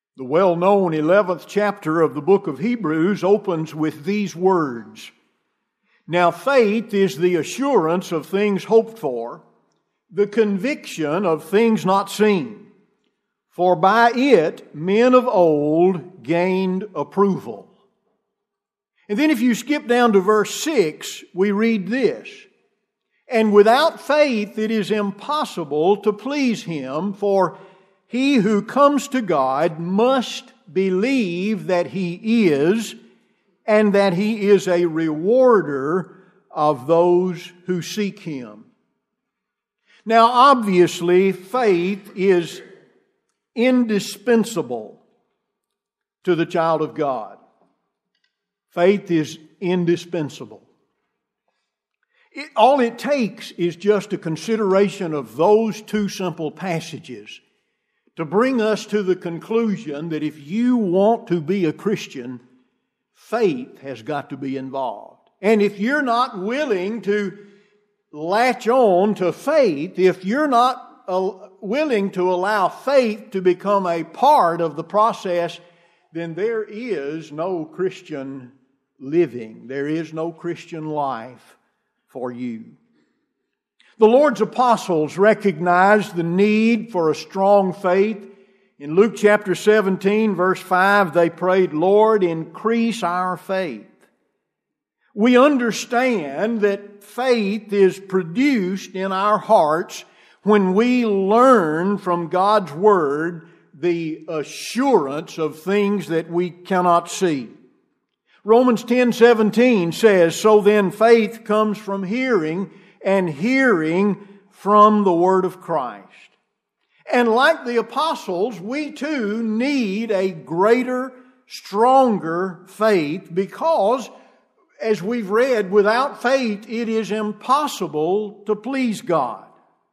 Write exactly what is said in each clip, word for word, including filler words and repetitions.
The well-known eleventh chapter of the book of Hebrews opens with these words. Now faith is the assurance of things hoped for, the conviction of things not seen. For by it men of old gained approval. And then if you skip down to verse six, we read this. And without faith it is impossible to please Him, for he who comes to God must believe that He is, and that He is a rewarder of those who seek Him. Now, obviously, faith is indispensable to the child of God. Faith is indispensable. It, all it takes is just a consideration of those two simple passages to bring us to the conclusion that if you want to be a Christian, faith has got to be involved. And if you're not willing to latch on to faith, if you're not uh, willing to allow faith to become a part of the process, then there is no Christian living. There is no Christian life for you. The Lord's apostles recognized the need for a strong faith. In Luke chapter seventeen, verse five, they prayed, Lord, increase our faith. We understand that faith is produced in our hearts when we learn from God's Word the assurance of things that we cannot see. Romans ten seventeen says, so then faith comes from hearing, and hearing from the Word of Christ. And like the apostles, we too need a greater, stronger faith because, as we've read, without faith it is impossible to please God.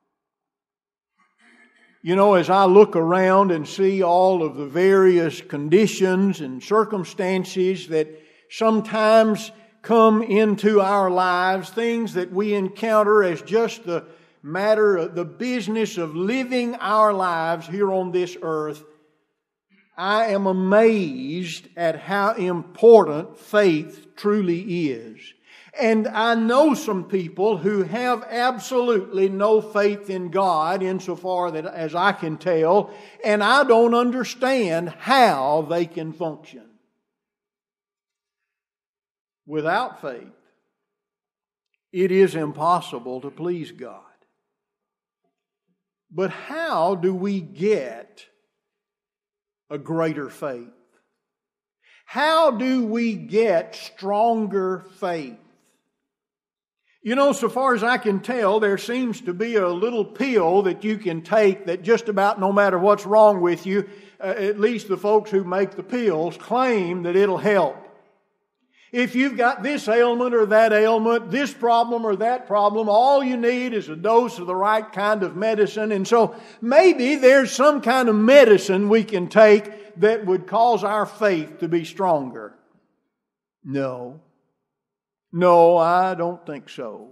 You know, as I look around and see all of the various conditions and circumstances that sometimes come into our lives, things that we encounter as just the matter, the business of living our lives here on this earth, I am amazed at how important faith truly is. And I know some people who have absolutely no faith in God insofar that as I can tell, and I don't understand how they can function. Without faith, it is impossible to please God. But how do we get a greater faith? How do we get stronger faith? You know, so far as I can tell, there seems to be a little pill that you can take that just about no matter what's wrong with you, uh, at least the folks who make the pills claim that it'll help. If you've got this ailment or that ailment, this problem or that problem, all you need is a dose of the right kind of medicine. And so maybe there's some kind of medicine we can take that would cause our faith to be stronger. No. No, I don't think so.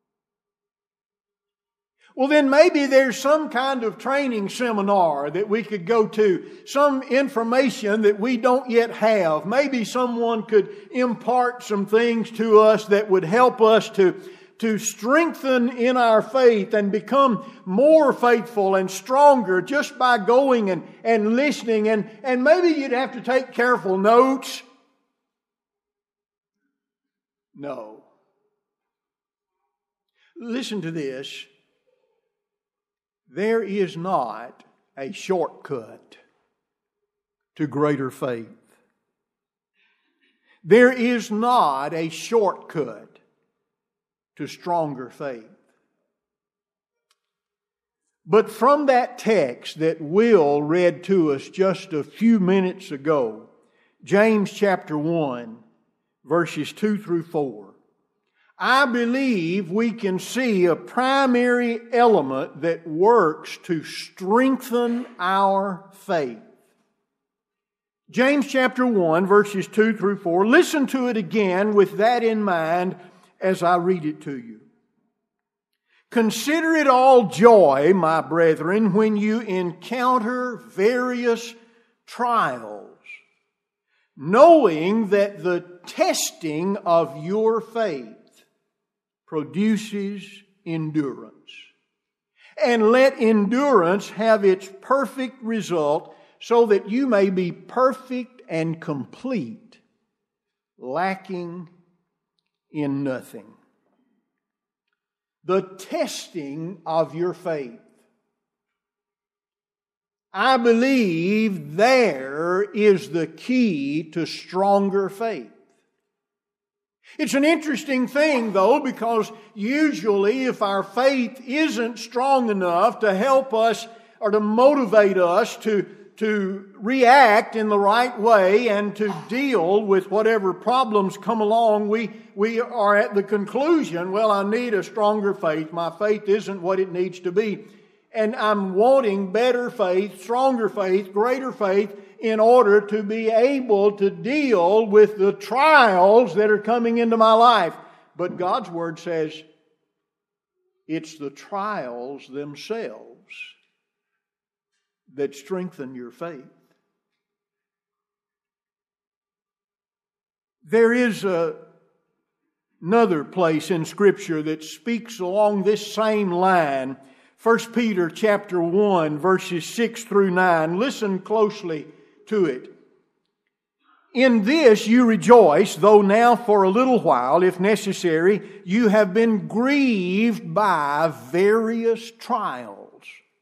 Well, then maybe there's some kind of training seminar that we could go to, some information that we don't yet have. Maybe someone could impart some things to us that would help us to, to strengthen in our faith and become more faithful and stronger just by going and, and listening. And, and maybe you'd have to take careful notes. No. Listen to this. There is not a shortcut to greater faith. There is not a shortcut to stronger faith. But from that text that Will read to us just a few minutes ago, James chapter one, verses two through four, I believe we can see a primary element that works to strengthen our faith. James chapter one, verses two through four. Listen to it again with that in mind as I read it to you. Consider it all joy, my brethren, when you encounter various trials, knowing that the testing of your faith produces endurance. And let endurance have its perfect result, so that you may be perfect and complete, lacking in nothing. The testing of your faith. I believe there is the key to stronger faith. It's an interesting thing, though, because usually if our faith isn't strong enough to help us or to motivate us to, to react in the right way and to deal with whatever problems come along, we, we are at the conclusion, well, I need a stronger faith. My faith isn't what it needs to be. And I'm wanting better faith, stronger faith, greater faith, in order to be able to deal with the trials that are coming into my life. But God's Word says it's the trials themselves that strengthen your faith. There is a, another place in Scripture that speaks along this same line. First Peter chapter one, verses six through nine. Listen closely to it. In this you rejoice, though now for a little while, if necessary, you have been grieved by various trials,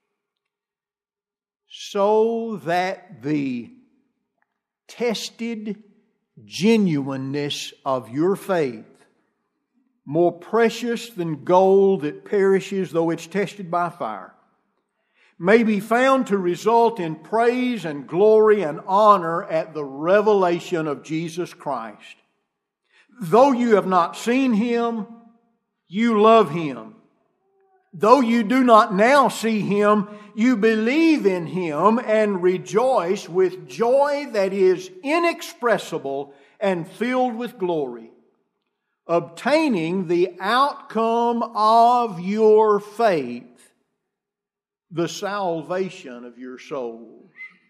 so that the tested genuineness of your faith, more precious than gold that perishes though it's tested by fire, may be found to result in praise and glory and honor at the revelation of Jesus Christ. Though you have not seen Him, you love Him. Though you do not now see Him, you believe in Him and rejoice with joy that is inexpressible and filled with glory, obtaining the outcome of your faith, the salvation of your souls.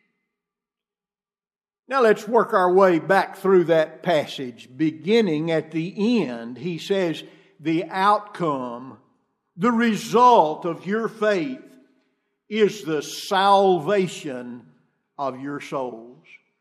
Now let's work our way back through that passage. Beginning at the end, he says the outcome, the result of your faith is the salvation of your souls.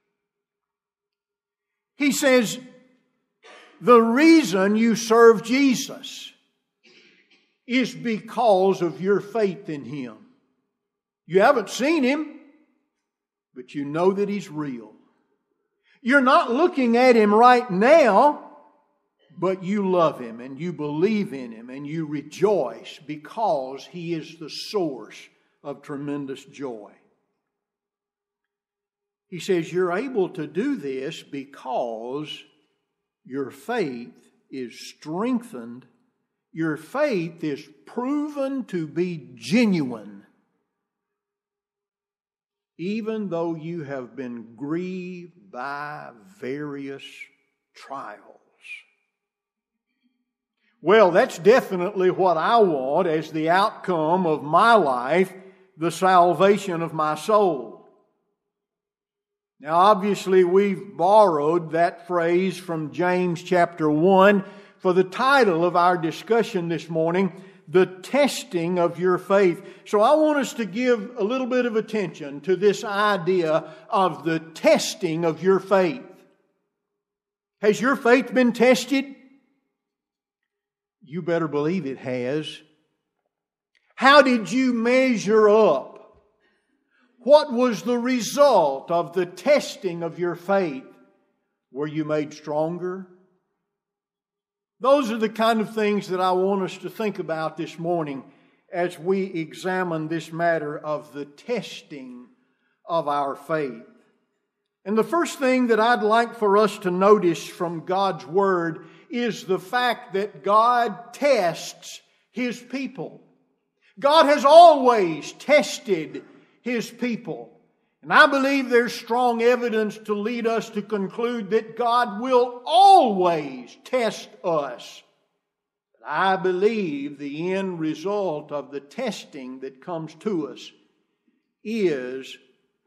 He says the reason you serve Jesus is because of your faith in Him. You haven't seen Him, but you know that He's real. You're not looking at Him right now, but you love Him and you believe in Him and you rejoice because He is the source of tremendous joy. He says you're able to do this because your faith is strengthened. Your faith is proven to be genuine, even though you have been grieved by various trials. Well, that's definitely what I want as the outcome of my life, the salvation of my soul. Now, obviously, we've borrowed that phrase from James chapter one for the title of our discussion this morning, the testing of your faith. So I want us to give a little bit of attention to this idea of the testing of your faith. Has your faith been tested? You better believe it has. How did you measure up? What was the result of the testing of your faith? Were you made stronger? Those are the kind of things that I want us to think about this morning as we examine this matter of the testing of our faith. And the first thing that I'd like for us to notice from God's Word is the fact that God tests His people. God has always tested His people. And I believe there's strong evidence to lead us to conclude that God will always test us. But I believe the end result of the testing that comes to us is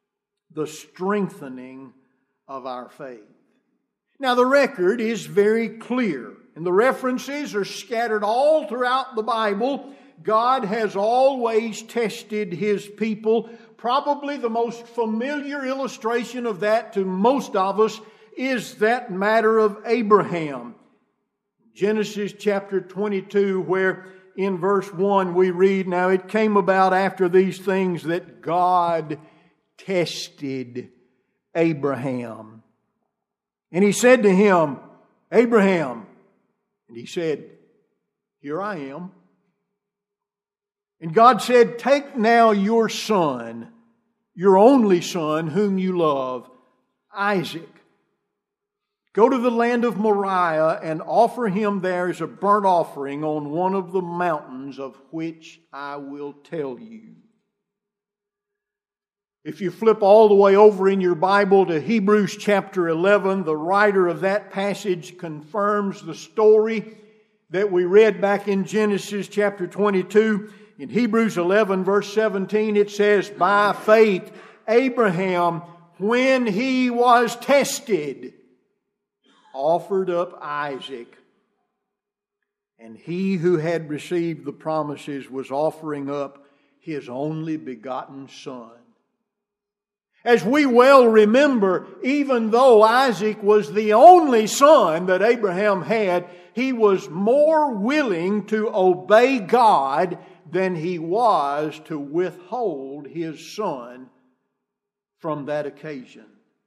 the strengthening of our faith. Now, the record is very clear, and the references are scattered all throughout the Bible. God has always tested His people. Probably the most familiar illustration of that to most of us is that matter of Abraham. Genesis chapter twenty-two, where in verse one we read, "Now it came about after these things that God tested Abraham. And He said to him, Abraham, and he said, Here I am. And God said, Take now your son, your only son, whom you love, Isaac. Go to the land of Moriah and offer him there as a burnt offering on one of the mountains of which I will tell you." If you flip all the way over in your Bible to Hebrews chapter eleven, the writer of that passage confirms the story that we read back in Genesis chapter twenty-two. In Hebrews eleven verse seventeen it says, "By faith Abraham, when he was tested, offered up Isaac. And he who had received the promises was offering up his only begotten son." As we well remember, even though Isaac was the only son that Abraham had, he was more willing to obey God than he was to withhold his son from that occasion.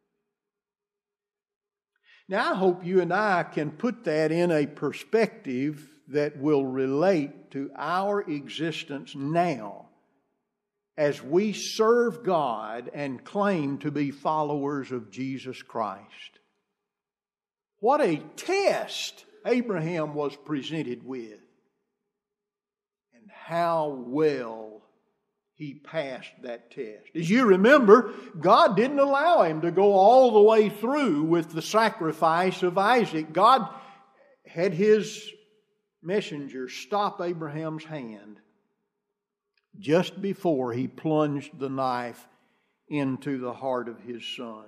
Now, I hope you and I can put that in a perspective that will relate to our existence now as we serve God and claim to be followers of Jesus Christ. What a test Abraham was presented with, and how well he passed that test. As you remember, God didn't allow him to go all the way through with the sacrifice of Isaac. God had His messenger stop Abraham's hand just before he plunged the knife into the heart of his son.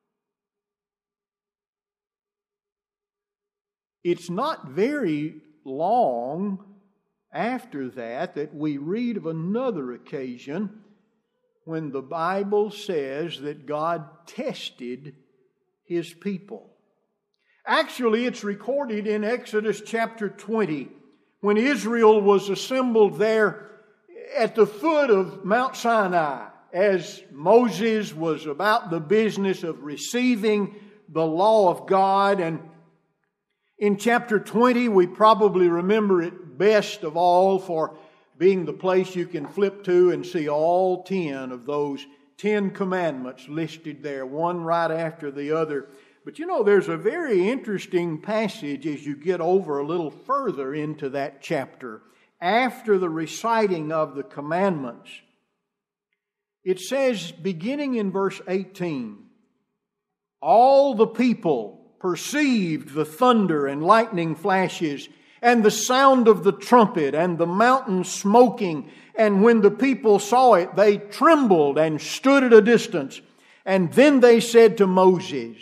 It's not very long after that that we read of another occasion when the Bible says that God tested His people. Actually, it's recorded in Exodus chapter twenty, when Israel was assembled there at the foot of Mount Sinai, as Moses was about the business of receiving the law of God. And in chapter twenty, we probably remember it best of all for being the place you can flip to and see all ten of those Ten Commandments listed there, one right after the other. But you know, there's a very interesting passage as you get over a little further into that chapter. After the reciting of the commandments, it says, beginning in verse eighteen, "All the people perceived the thunder and lightning flashes, and the sound of the trumpet, and the mountain smoking. And when the people saw it, they trembled and stood at a distance. And then they said to Moses,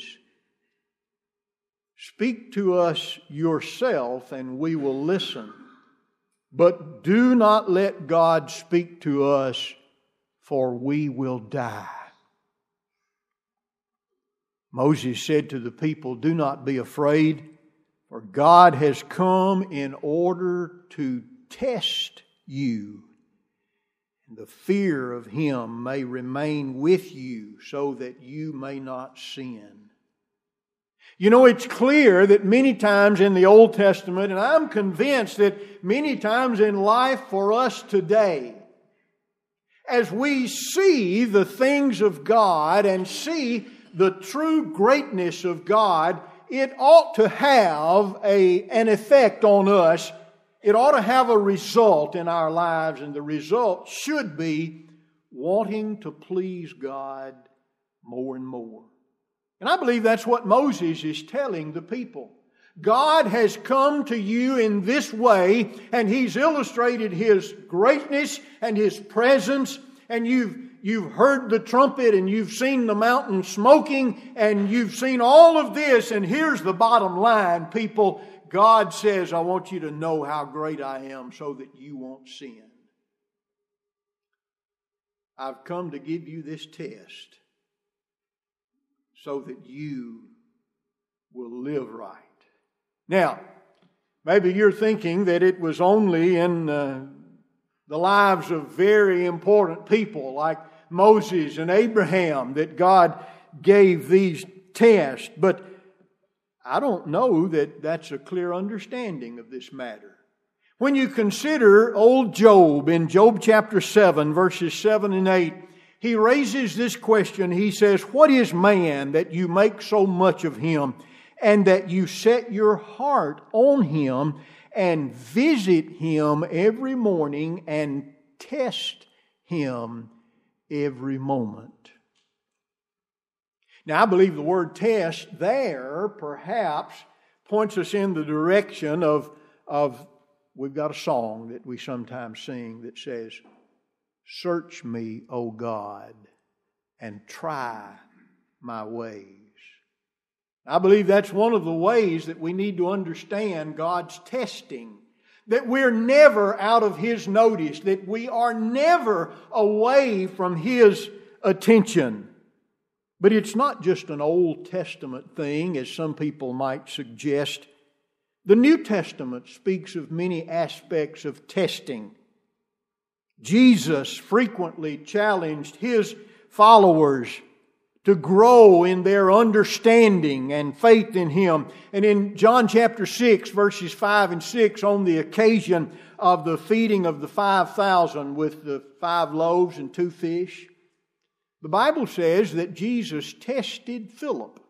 'Speak to us yourself, and we will listen. But do not let God speak to us, for we will die.' Moses said to the people, 'Do not be afraid, for God has come in order to test you. And the fear of Him may remain with you, so that you may not sin.'" You know, it's clear that many times in the Old Testament, and I'm convinced that many times in life for us today, as we see the things of God and see the true greatness of God, it ought to have a, an effect on us. It ought to have a result in our lives, and the result should be wanting to please God more and more. And I believe that's what Moses is telling the people. God has come to you in this way, and He's illustrated His greatness and His presence, and you've you've heard the trumpet and you've seen the mountain smoking and you've seen all of this, and here's the bottom line, people. God says, I want you to know how great I am so that you won't sin. I've come to give you this test so that you will live right. Now, maybe you're thinking that it was only in uh, the lives of very important people like Moses and Abraham that God gave these tests, but I don't know that that's a clear understanding of this matter. When you consider old Job in Job chapter seven, verses seven and eight, he raises this question. He says, what is man that you make so much of him, and that you set your heart on him and visit him every morning and test him every moment? Now, I believe the word test there perhaps points us in the direction of, of we've got a song that we sometimes sing that says, search me, O God, and try my ways. I believe that's one of the ways that we need to understand God's testing. That we're never out of His notice. That we are never away from His attention. But it's not just an Old Testament thing, as some people might suggest. The New Testament speaks of many aspects of testing. Jesus frequently challenged His followers to grow in their understanding and faith in Him. And in John chapter six, verses five and six, on the occasion of the feeding of the five thousand with the five loaves and two fish, the Bible says that Jesus tested Philip.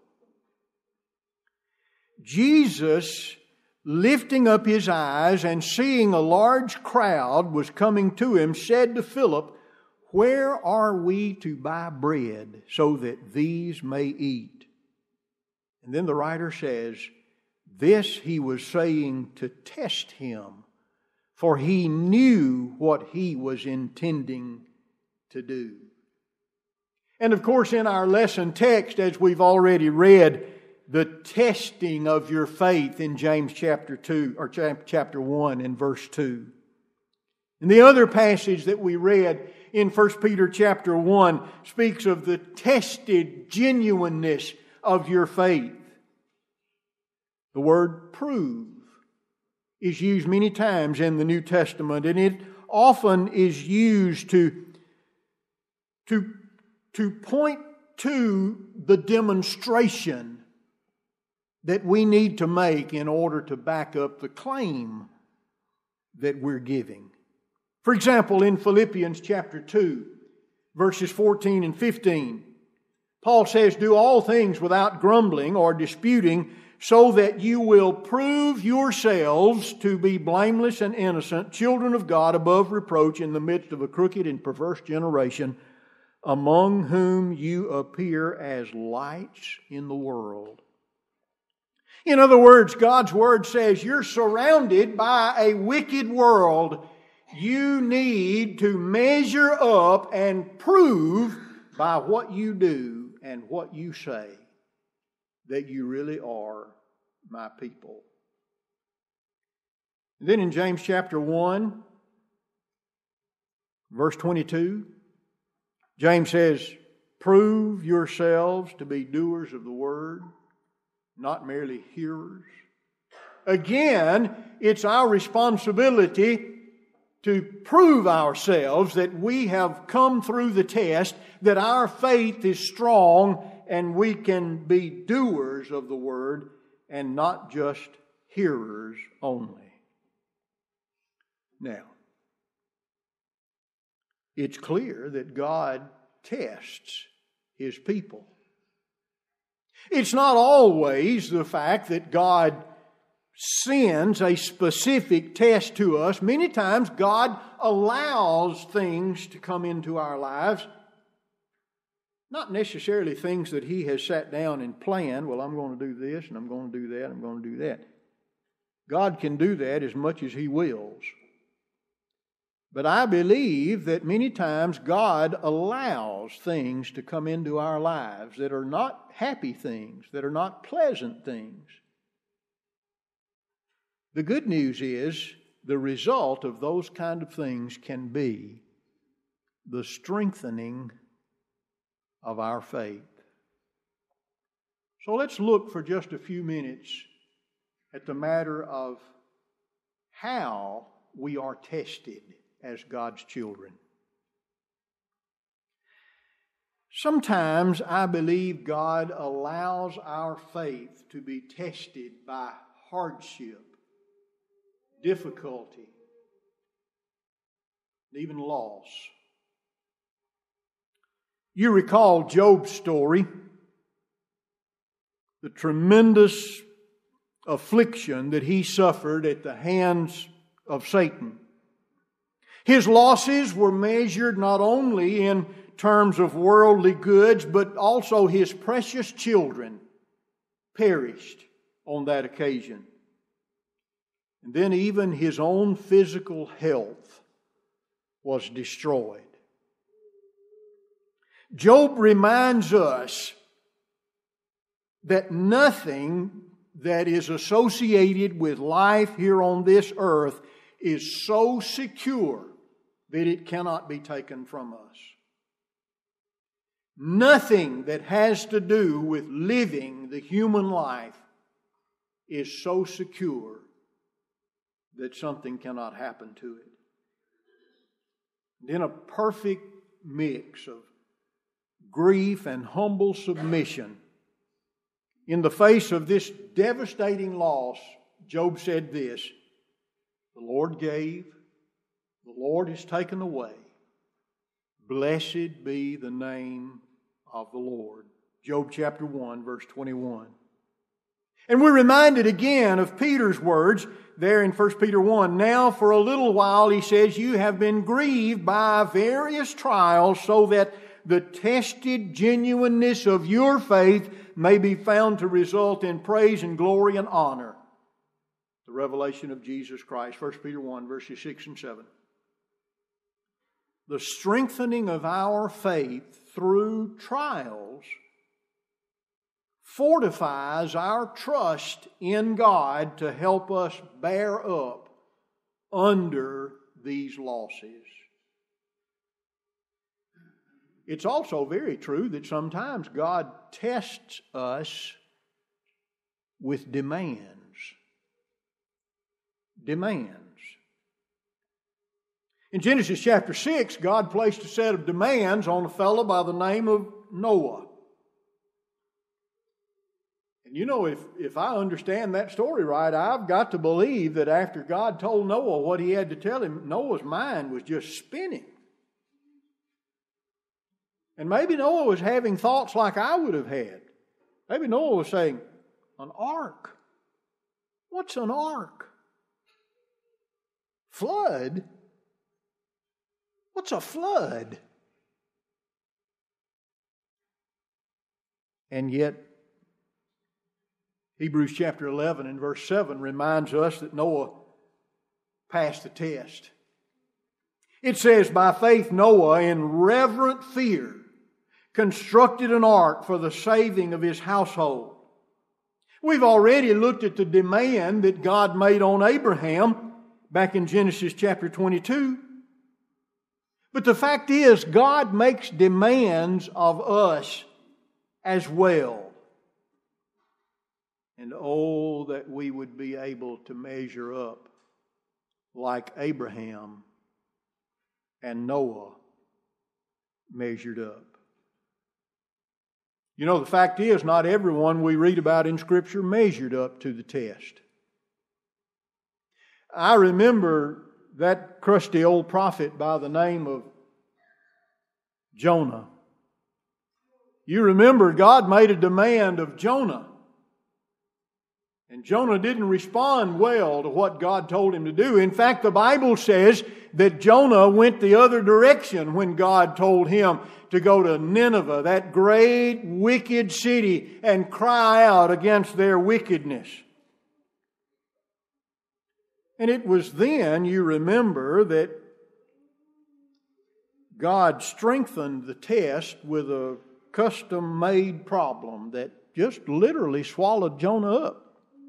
Jesus, lifting up His eyes and seeing a large crowd was coming to Him, said to Philip, where are we to buy bread so that these may eat? And then the writer says, this He was saying to test him, for He knew what He was intending to do. And of course, in our lesson text, as we've already read, the testing of your faith in James chapter two, or chapter one and verse two. And the other passage that we read in First Peter chapter one speaks of the tested genuineness of your faith. The word prove is used many times in the New Testament, and it often is used to, to, to point to the demonstration that we need to make in order to back up the claim that we're giving. For example, in Philippians chapter two, verses fourteen and fifteen, Paul says, do all things without grumbling or disputing, so that you will prove yourselves to be blameless and innocent, children of God above reproach in the midst of a crooked and perverse generation, among whom you appear as lights in the world. In other words, God's Word says you're surrounded by a wicked world. You need to measure up and prove by what you do and what you say that you really are my people. And then in James chapter one, verse twenty-two, James says, prove yourselves to be doers of the word, not merely hearers. Again, it's our responsibility to prove ourselves that we have come through the test, that our faith is strong, and we can be doers of the word and not just hearers only. Now, it's clear that God tests His people. It's not always the fact that God sends a specific test to us. Many times God allows things to come into our lives, not necessarily things that He has sat down and planned. Well, I'm going to do this and I'm going to do that, I'm going to do that. God can do that as much as He wills. But I believe that many times God allows things to come into our lives that are not happy things, that are not pleasant things. The good news is the result of those kind of things can be the strengthening of our faith. So let's look for just a few minutes at the matter of how we are tested as God's children. Sometimes I believe God allows our faith to be tested by hardship, difficulty, even loss. You recall Job's story, the tremendous affliction that he suffered at the hands of Satan. His losses were measured not only in terms of worldly goods, but also his precious children perished on that occasion. And then even his own physical health was destroyed. Job reminds us that nothing that is associated with life here on this earth is so secure that it cannot be taken from us. Nothing that has to do with living the human life is so secure that something cannot happen to it. In a perfect mix of grief and humble submission, in the face of this devastating loss, Job said this: "The Lord gave, the Lord has taken away. Blessed be the name of the Lord." Job chapter one, verse twenty-one. And we're reminded again of Peter's words there in First Peter one. "Now for a little while," he says, "you have been grieved by various trials, so that the tested genuineness of your faith may be found to result in praise and glory and honor." The revelation of Jesus Christ. First Peter one, verses six and seven. The strengthening of our faith through trials fortifies our trust in God to help us bear up under these losses. It's also very true that sometimes God tests us with demands. Demands. In Genesis chapter six, God placed a set of demands on a fellow by the name of Noah. And you know, if, if I understand that story right, I've got to believe that after God told Noah what he had to tell him, Noah's mind was just spinning. And maybe Noah was having thoughts like I would have had. Maybe Noah was saying, "An ark? What's an ark? Flood? What's a flood?" And yet, Hebrews chapter eleven and verse seven reminds us that Noah passed the test. It says, "By faith Noah, in reverent fear, constructed an ark for the saving of his household." We've already looked at the demand that God made on Abraham back in Genesis chapter twenty-two. But the fact is, God makes demands of us as well. And oh, that we would be able to measure up like Abraham and Noah measured up. You know, the fact is, not everyone we read about in Scripture measured up to the test. I remember that crusty old prophet by the name of Jonah. You remember God made a demand of Jonah. And Jonah didn't respond well to what God told him to do. In fact, the Bible says that Jonah went the other direction when God told him to go to Nineveh, that great wicked city, and cry out against their wickedness. And it was then, you remember, that God strengthened the test with a custom-made problem that just literally swallowed Jonah up.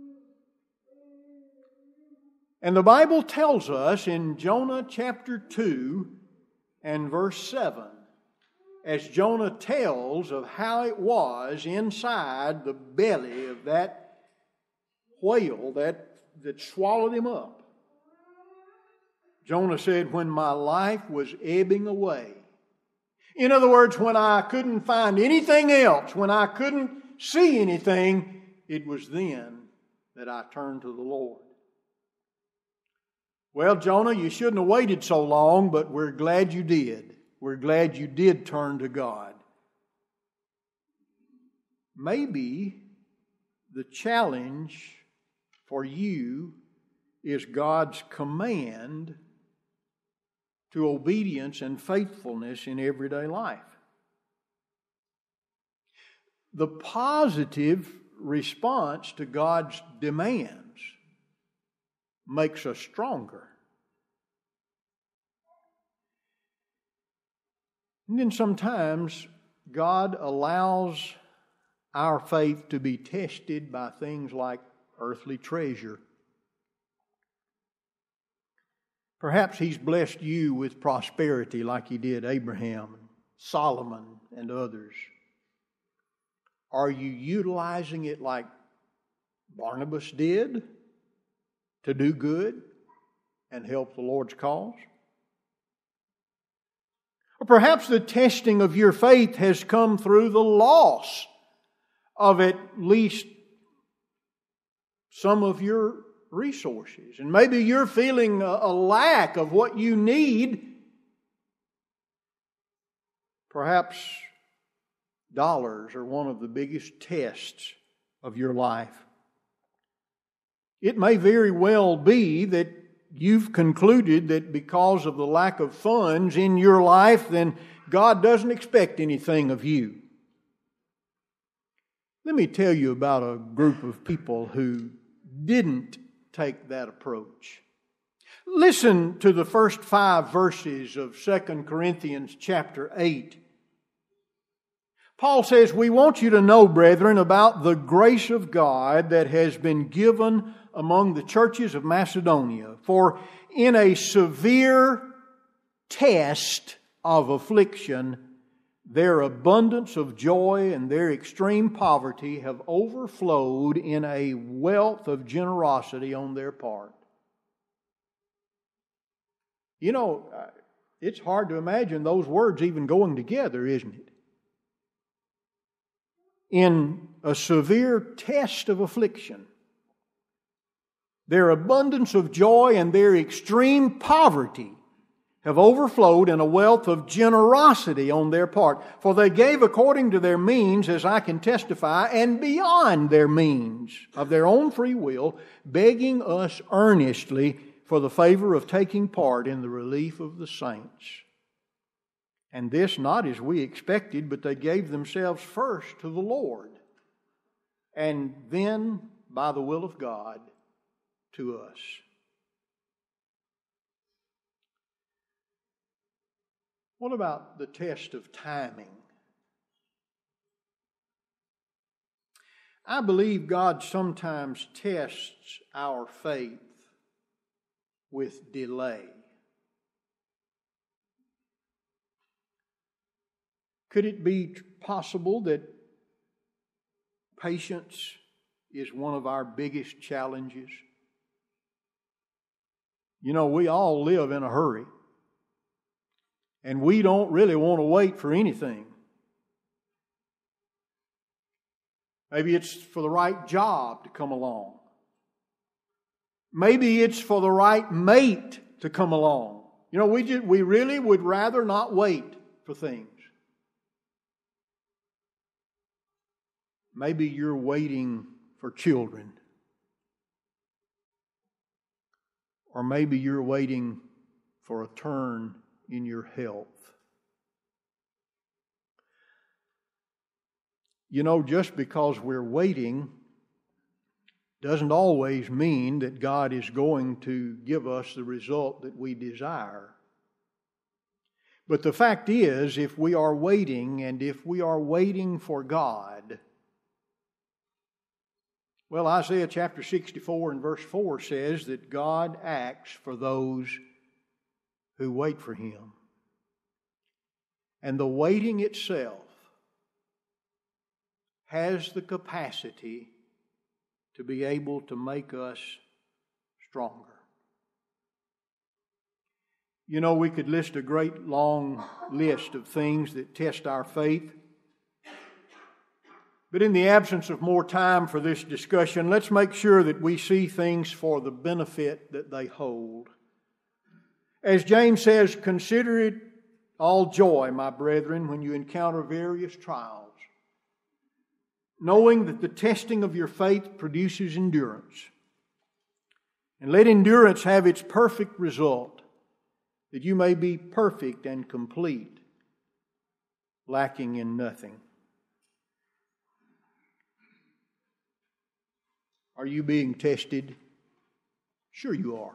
And the Bible tells us in Jonah chapter two and verse seven, as Jonah tells of how it was inside the belly of that whale that, that swallowed him up. Jonah said, when my life was ebbing away. In other words, when I couldn't find anything else, when I couldn't see anything, it was then that I turned to the Lord. Well, Jonah, you shouldn't have waited so long, but we're glad you did. We're glad you did turn to God. Maybe the challenge for you is God's command to obedience and faithfulness in everyday life. The positive response to God's demands makes us stronger. And then sometimes God allows our faith to be tested by things like earthly treasure. Perhaps He's blessed you with prosperity like He did Abraham, Solomon, and others. Are you utilizing it like Barnabas did to do good and help the Lord's cause? Or perhaps the testing of your faith has come through the loss of at least some of your resources. And maybe you're feeling a, a lack of what you need. Perhaps dollars are one of the biggest tests of your life. It may very well be that you've concluded that because of the lack of funds in your life, then God doesn't expect anything of you. Let me tell you about a group of people who didn't take that approach. Listen to the first five verses of Second Corinthians chapter eight. Paul says, "We want you to know, brethren, about the grace of God that has been given among the churches of Macedonia. For in a severe test of affliction, their abundance of joy and their extreme poverty have overflowed in a wealth of generosity on their part." You know, it's hard to imagine those words even going together, isn't it? In a severe test of affliction, their abundance of joy and their extreme poverty have overflowed in a wealth of generosity on their part. For they gave according to their means, as I can testify, and beyond their means, of their own free will, begging us earnestly for the favor of taking part in the relief of the saints. And this not as we expected, but they gave themselves first to the Lord, and then, by the will of God, to us. What about the test of timing? I believe God sometimes tests our faith with delay. Could it be possible that patience is one of our biggest challenges? You know, we all live in a hurry. And we don't really want to wait for anything. Maybe it's for the right job to come along. Maybe it's for the right mate to come along. You know, we just, we really would rather not wait for things. Maybe you're waiting for children. Or maybe you're waiting for a turn in your health. You know, just because we're waiting doesn't always mean that God is going to give us the result that we desire. But the fact is, if we are waiting, and if we are waiting for God, well, Isaiah chapter sixty-four and verse four says that God acts for those who wait for Him. And the waiting itself has the capacity to be able to make us stronger. You know, we could list a great long list of things that test our faith. But in the absence of more time for this discussion, let's make sure that we see things for the benefit that they hold. As James says, consider it all joy, my brethren, when you encounter various trials, knowing that the testing of your faith produces endurance. And let endurance have its perfect result, that you may be perfect and complete, lacking in nothing. Are you being tested? Sure you are.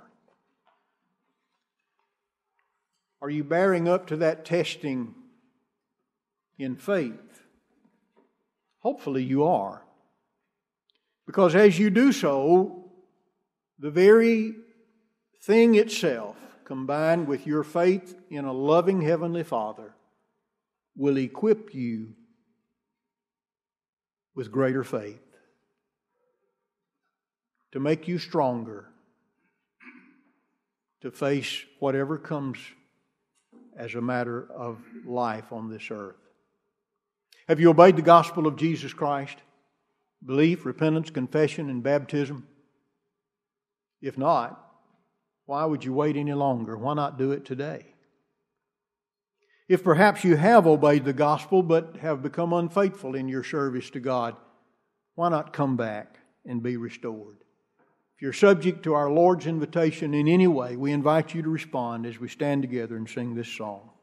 Are you bearing up to that testing in faith? Hopefully you are. Because as you do so, the very thing itself, combined with your faith in a loving Heavenly Father, will equip you with greater faith to make you stronger to face whatever comes as a matter of life on this earth. Have you obeyed the gospel of Jesus Christ? Belief, repentance, confession, and baptism? If not, why would you wait any longer? Why not do it today? If perhaps you have obeyed the gospel but have become unfaithful in your service to God, why not come back and be restored? If you're subject to our Lord's invitation in any way, we invite you to respond as we stand together and sing this song.